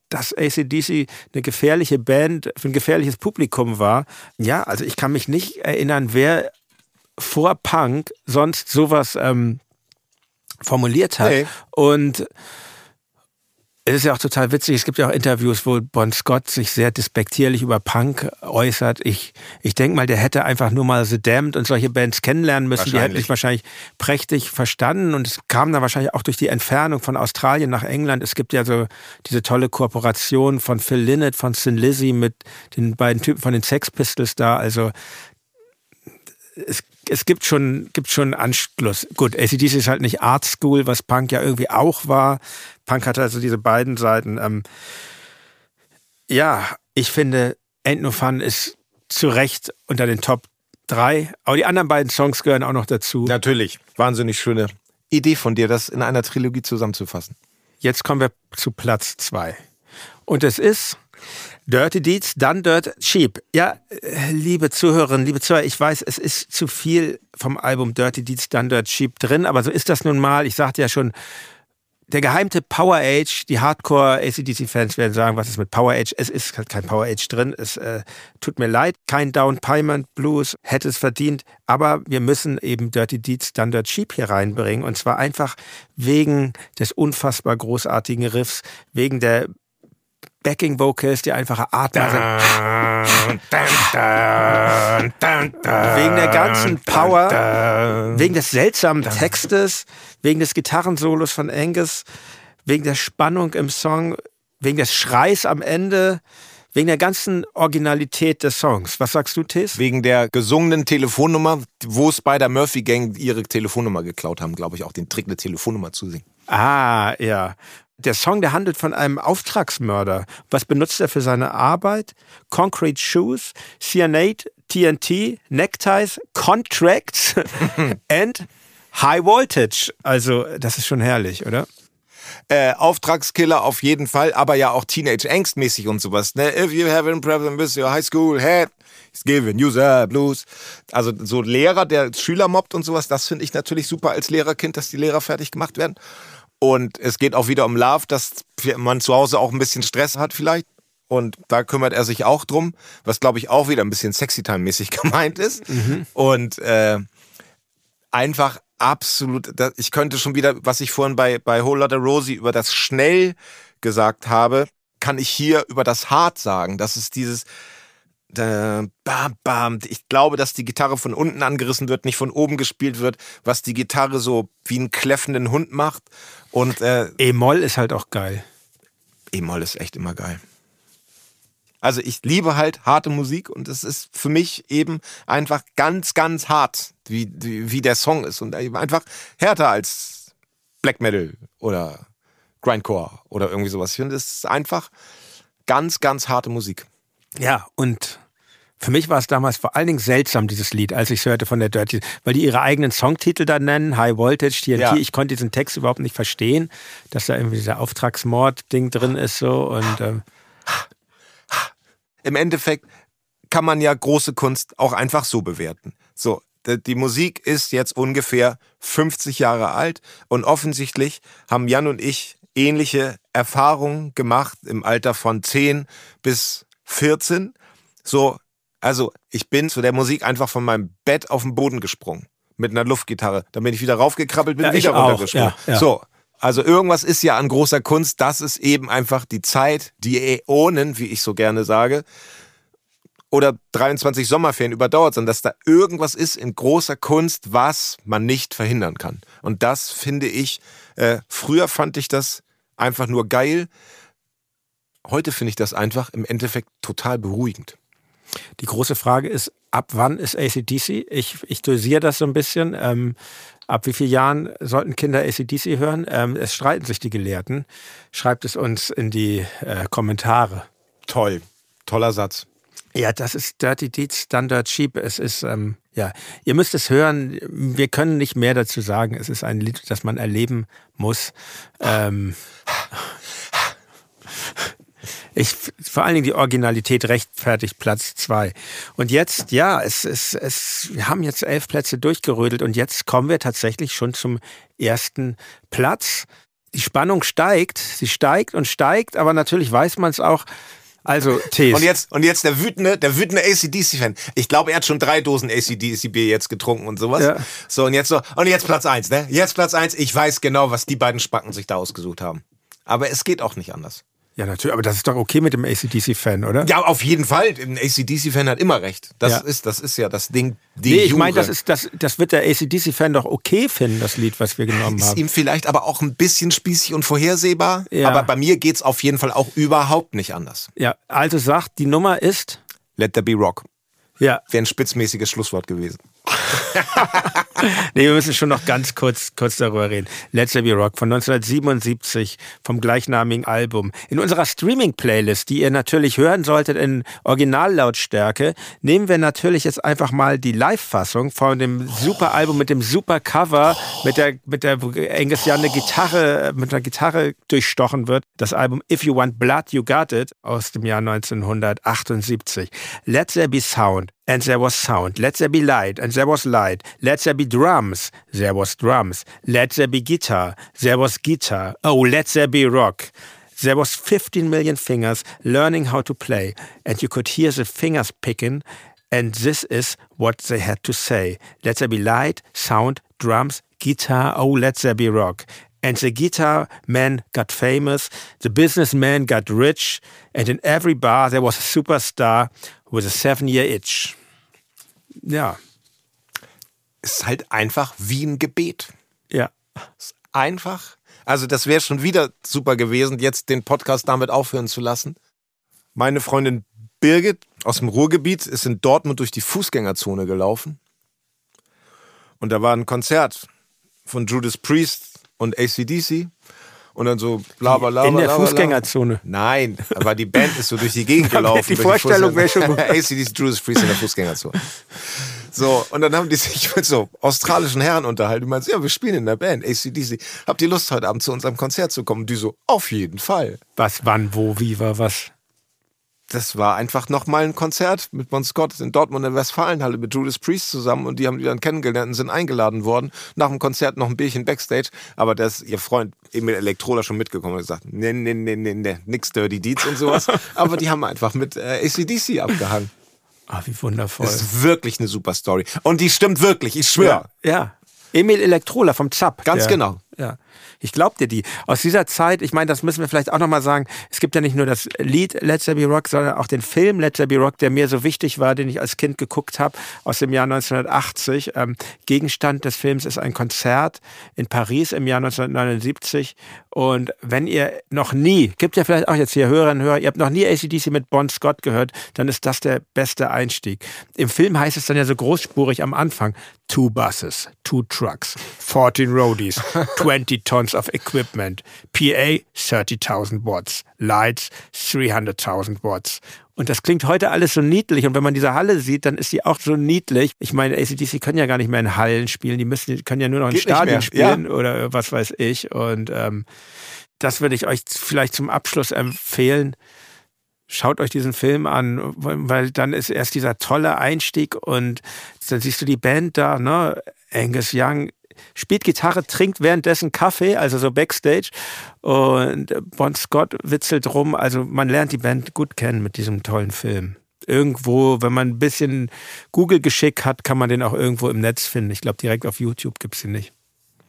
dass A C D C eine gefährliche Band für ein gefährliches Publikum war. Ja, also ich kann mich nicht erinnern, wer vor Punk sonst sowas ähm, formuliert hat. Nee. Und es ist ja auch total witzig, es gibt ja auch Interviews, wo Bon Scott sich sehr despektierlich über Punk äußert. Ich, ich denke mal, der hätte einfach nur mal The Damned und solche Bands kennenlernen müssen. Die hätten sich wahrscheinlich prächtig verstanden. Und es kam dann wahrscheinlich auch durch die Entfernung von Australien nach England. Es gibt ja so diese tolle Kooperation von Phil Lynott, von Thin Lizzy mit den beiden Typen von den Sex Pistols da. Also es Es gibt schon, gibt schon Anschluss. Gut, A C D C ist halt nicht Art School, was Punk ja irgendwie auch war. Punk hatte also diese beiden Seiten. Ähm ja, ich finde, Ain't No Fun ist zu Recht unter den Top drei. Aber die anderen beiden Songs gehören auch noch dazu. Natürlich. Wahnsinnig schöne Idee von dir, das in einer Trilogie zusammenzufassen. Jetzt kommen wir zu Platz zwei. Und es ist Dirty Deeds, Done Dirt Cheap. Ja, liebe Zuhörerinnen, liebe Zuhörer, ich weiß, es ist zu viel vom Album Dirty Deeds, Done Dirt Cheap drin, aber so ist das nun mal. Ich sagte ja schon, der geheimte Power Age, die Hardcore-A C D C-Fans werden sagen, was ist mit Power Age? Es ist kein Power Age drin, es äh, tut mir leid, kein Down Payment Blues hätte es verdient, aber wir müssen eben Dirty Deeds, Done Dirt Cheap hier reinbringen, und zwar einfach wegen des unfassbar großartigen Riffs, wegen der Backing Vocals, die einfache Atmer sind. Wegen der ganzen Power, wegen des seltsamen Textes, wegen des Gitarrensolos von Angus, wegen der Spannung im Song, wegen des Schreis am Ende, wegen der ganzen Originalität des Songs. Was sagst du, Tis? Wegen der gesungenen Telefonnummer, wo Spider-Murphy Gang ihre Telefonnummer geklaut haben, glaube ich, auch den Trick, eine Telefonnummer zu singen. Ah, ja. Der Song, der handelt von einem Auftragsmörder. Was benutzt er für seine Arbeit? Concrete Shoes, Cyanide, T N T, Neckties, Contracts and High Voltage. Also, das ist schon herrlich, oder? Äh, Auftragskiller auf jeden Fall, aber ja auch Teenage Angst-mäßig und sowas. Ne? If you have a problem with your high school head, it's giving you the blues. Also so Lehrer, der Schüler mobbt und sowas, das finde ich natürlich super als Lehrerkind, dass die Lehrer fertig gemacht werden. Und es geht auch wieder um Love, dass man zu Hause auch ein bisschen Stress hat vielleicht. Und da kümmert er sich auch drum, was glaube ich auch wieder ein bisschen Sexy-Time-mäßig gemeint ist. Mhm. Und äh, einfach absolut, ich könnte schon wieder, was ich vorhin bei, bei Whole Lotta Rosie über das Schnell gesagt habe, kann ich hier über das Hart sagen. Das ist dieses Bam, bam. Ich glaube, dass die Gitarre von unten angerissen wird, nicht von oben gespielt wird, was die Gitarre so wie einen kläffenden Hund macht. Und äh, E-Moll ist halt auch geil. E-Moll ist echt immer geil. Also ich liebe halt harte Musik und es ist für mich eben einfach ganz, ganz hart, wie, wie der Song ist. Und einfach härter als Black Metal oder Grindcore oder irgendwie sowas. Ich finde, es ist einfach ganz, ganz harte Musik. Ja, und für mich war es damals vor allen Dingen seltsam, dieses Lied, als ich es hörte von der Dirty, weil die ihre eigenen Songtitel da nennen, High Voltage, T N T. Ja. Ich konnte diesen Text überhaupt nicht verstehen, dass da irgendwie dieser Auftragsmord-Ding drin ist so und ähm im Endeffekt kann man ja große Kunst auch einfach so bewerten. So, die Musik ist jetzt ungefähr fünfzig Jahre alt und offensichtlich haben Jan und ich ähnliche Erfahrungen gemacht im Alter von zehn bis vierzehn. So, also ich bin zu der Musik einfach von meinem Bett auf den Boden gesprungen mit einer Luftgitarre. Dann bin ich wieder raufgekrabbelt, bin ja, wieder runtergesprungen. Ja, ja. So, also irgendwas ist ja an großer Kunst. Das ist eben einfach die Zeit, die Äonen, wie ich so gerne sage, oder dreiundzwanzig Sommerferien überdauert, sondern dass da irgendwas ist in großer Kunst, was man nicht verhindern kann. Und das finde ich, äh, früher fand ich das einfach nur geil. Heute finde ich das einfach im Endeffekt total beruhigend. Die große Frage ist, ab wann ist A C D C? Ich, ich dosiere das so ein bisschen. Ähm, ab wie vielen Jahren sollten Kinder A C D C hören? Ähm, es streiten sich die Gelehrten. Schreibt es uns in die äh, Kommentare. Toll. Toller Satz. Ja, das ist Dirty Deeds, Done Dirt Cheap. Es ist, ähm, ja, ihr müsst es hören. Wir können nicht mehr dazu sagen. Es ist ein Lied, das man erleben muss. Ähm, Ich, vor allen Dingen die Originalität rechtfertigt Platz zwei. Und jetzt, ja, es, es, es, wir haben jetzt elf Plätze durchgerödelt und jetzt kommen wir tatsächlich schon zum ersten Platz. Die Spannung steigt, sie steigt und steigt, aber natürlich weiß man es auch. Also, Tees. Und jetzt, und jetzt der wütende, der wütende A C D C-Fan. Ich glaube, er hat schon drei Dosen A C D C-Bier jetzt getrunken und sowas. Ja. So, und jetzt so, und jetzt Platz eins, ne? Jetzt Platz eins. Ich weiß genau, was die beiden Spacken sich da ausgesucht haben. Aber es geht auch nicht anders. Ja, natürlich, aber das ist doch okay mit dem A C D C-Fan, oder? Ja, auf jeden Fall. Ein A C D C-Fan hat immer recht. Das, ja. ist, das ist ja das Ding. Die nee, ich meine, das, ist, das, das wird der A C D C-Fan doch okay finden, das Lied, was wir genommen haben. Ist ihm vielleicht aber auch ein bisschen spießig und vorhersehbar. Ja. Aber bei mir geht's auf jeden Fall auch überhaupt nicht anders. Ja, also sagt, die Nummer ist... Let There Be Rock. Ja. Wäre ein spitzmäßiges Schlusswort gewesen. Nee, wir müssen schon noch ganz kurz, kurz darüber reden. Let There Be Rock von neunzehnhundertsiebenundsiebzig vom gleichnamigen Album. In unserer Streaming-Playlist, die ihr natürlich hören solltet in Originallautstärke, nehmen wir natürlich jetzt einfach mal die Live-Fassung von dem super Album mit dem super Cover, mit der, mit der Angus Young eine Gitarre, mit einer Gitarre durchstochen wird. Das Album If You Want Blood, You Got It aus dem Jahr neunzehnhundertachtundsiebzig. Let There Be Sound. And there was sound. Let there be light. And there was light. Let there be drums. There was drums. Let there be guitar. There was guitar. Oh, let there be rock. There was fifteen million fingers learning how to play. And you could hear the fingers picking. And this is what they had to say. Let there be light, sound, drums, guitar. Oh, let there be rock. And the guitar man got famous. The businessman got rich. And in every bar there was a superstar with a seven-year itch. Ja. Ist halt einfach wie ein Gebet. Ja. Ist einfach. Also das wäre schon wieder super gewesen, jetzt den Podcast damit aufhören zu lassen. Meine Freundin Birgit aus dem Ruhrgebiet ist in Dortmund durch die Fußgängerzone gelaufen. Und da war ein Konzert von Judas Priest und A C D C. Und dann so bla bla bla. In der bla, Fußgängerzone? Nein, aber die Band ist so durch die Gegend gelaufen. Die Vorstellung wäre schon gut. A C D C, Judas Priest in der Fußgängerzone. So, und dann haben die sich mit so australischen Herren unterhalten. Die meinten, ja, wir spielen in der Band, A C D C. Habt ihr Lust, heute Abend zu unserem Konzert zu kommen? Und die so, auf jeden Fall. Was, wann, wo, wie, war was? Das war einfach nochmal ein Konzert mit Bon Scott in Dortmund in der Westfalenhalle mit Judas Priest zusammen und die haben die dann kennengelernt und sind eingeladen worden. Nach dem Konzert noch ein Bierchen Backstage, aber da ist ihr Freund Emil Elektrola schon mitgekommen und gesagt, nee, nee, nee, nee, nee, nix Dirty Deeds und sowas. Aber die haben einfach mit äh, A C D C abgehangen. Ah, wie wundervoll. Das ist wirklich eine super Story. Und die stimmt wirklich, ich schwöre. Ja, ja. Emil Elektrola vom Zapp. Ganz der, genau. Ja. Ich glaub dir die. Aus dieser Zeit, ich meine, das müssen wir vielleicht auch nochmal sagen, es gibt ja nicht nur das Lied Let There Be Rock, sondern auch den Film Let There Be Rock, der mir so wichtig war, den ich als Kind geguckt habe, aus dem Jahr neunzehnhundertachtzig. Ähm, Gegenstand des Films ist ein Konzert in Paris im Jahr neunzehnhundertneunundsiebzig. Und wenn ihr noch nie, gibt ja vielleicht auch jetzt hier Hörerinnen und Hörer, ihr habt noch nie A C D C mit Bon Scott gehört, dann ist das der beste Einstieg. Im Film heißt es dann ja so großspurig am Anfang, two buses, two trucks, fourteen roadies, twenty tons of equipment, P A thirty thousand watts, lights three hundred thousand watts. Und das klingt heute alles so niedlich. Und wenn man diese Halle sieht, dann ist die auch so niedlich. Ich meine, A C D C können ja gar nicht mehr in Hallen spielen. Die müssen, die können ja nur noch in Geht Stadien spielen ja. oder was weiß ich. Und ähm, das würde ich euch vielleicht zum Abschluss empfehlen. Schaut euch diesen Film an, weil dann ist erst dieser tolle Einstieg und dann siehst du die Band da, ne? Angus Young spielt Gitarre, trinkt währenddessen Kaffee, also so Backstage. Und Bon Scott witzelt rum. Also man lernt die Band gut kennen mit diesem tollen Film. Irgendwo, wenn man ein bisschen Google-Geschick hat, kann man den auch irgendwo im Netz finden. Ich glaube, direkt auf YouTube gibt es ihn nicht.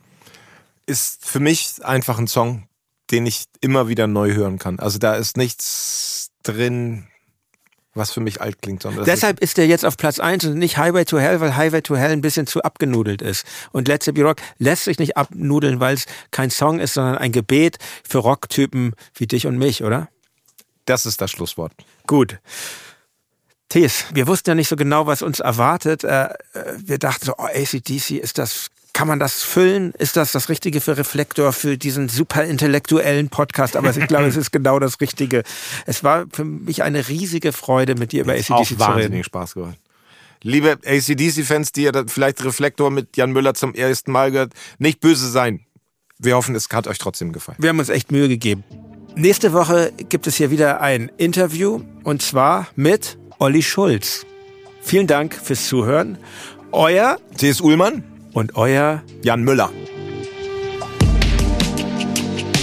Ist für mich einfach ein Song, den ich immer wieder neu hören kann. Also da ist nichts drin, was für mich alt klingt. Sondern Deshalb ist, ist der jetzt auf Platz eins und nicht Highway to Hell, weil Highway to Hell ein bisschen zu abgenudelt ist. Und Let There Be Rock lässt sich nicht abnudeln, weil es kein Song ist, sondern ein Gebet für Rocktypen wie dich und mich, oder? Das ist das Schlusswort. Gut. Thies, wir wussten ja nicht so genau, was uns erwartet. Wir dachten so, oh, A C D C, ist das... Kann man das füllen? Ist das das Richtige für Reflektor, für diesen super intellektuellen Podcast? Aber ich glaube, es ist genau das Richtige. Es war für mich eine riesige Freude, mit dir über A C D C zu reden. Auch wahnsinnig Spaß gemacht. Liebe A C D C-Fans, die ihr vielleicht Reflektor mit Jan Müller zum ersten Mal gehört, nicht böse sein. Wir hoffen, es hat euch trotzdem gefallen. Wir haben uns echt Mühe gegeben. Nächste Woche gibt es hier wieder ein Interview und zwar mit Olli Schulz. Vielen Dank fürs Zuhören. Euer T S Ullmann und euer Jan Müller.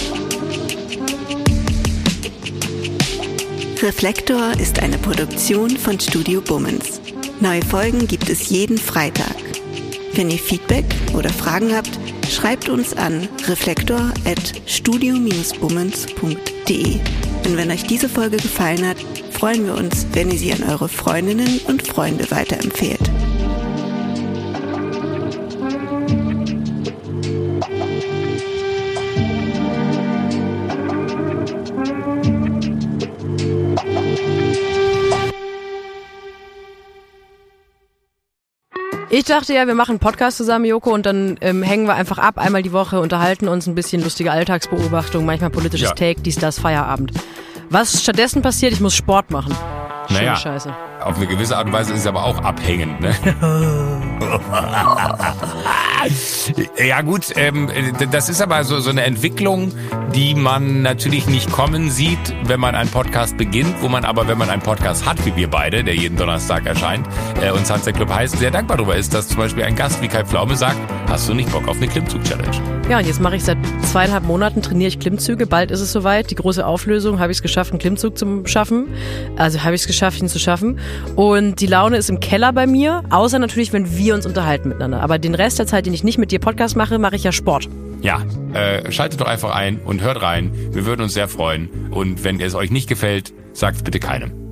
Reflektor ist eine Produktion von Studio Bummens. Neue Folgen gibt es jeden Freitag. Wenn ihr Feedback oder Fragen habt, schreibt uns an reflektor at studio bummens punkt de. Und wenn euch diese Folge gefallen hat, freuen wir uns, wenn ihr sie an eure Freundinnen und Freunde weiterempfehlt. Ich dachte ja, wir machen einen Podcast zusammen, Joko, und dann ähm, hängen wir einfach ab, einmal die Woche, unterhalten uns ein bisschen, lustige Alltagsbeobachtung, manchmal politisches Ja. Take, dies, das, Feierabend. Was stattdessen passiert, ich muss Sport machen. Schöne Naja. Scheiße. Auf eine gewisse Art und Weise ist es aber auch abhängend, ne? Ja gut, ähm, das ist aber so, so eine Entwicklung, die man natürlich nicht kommen sieht, wenn man einen Podcast beginnt, wo man aber, wenn man einen Podcast hat, wie wir beide, der jeden Donnerstag erscheint, äh, und Sunset Club heißt, sehr dankbar darüber ist, dass zum Beispiel ein Gast wie Kai Pflaume sagt, hast du nicht Bock auf eine Klimmzug-Challenge? Ja, und jetzt mache ich seit zweieinhalb Monaten, trainiere ich Klimmzüge. Bald ist es soweit. Die große Auflösung, habe ich es geschafft, einen Klimmzug zu schaffen. Also habe ich es geschafft, ihn zu schaffen. Und die Laune ist im Keller bei mir, außer natürlich, wenn wir uns unterhalten miteinander. Aber den Rest der Zeit, den ich nicht mit dir Podcast mache, mache ich ja Sport. Ja, äh, schaltet doch einfach ein und hört rein. Wir würden uns sehr freuen. Und wenn es euch nicht gefällt, sagt es bitte keinem.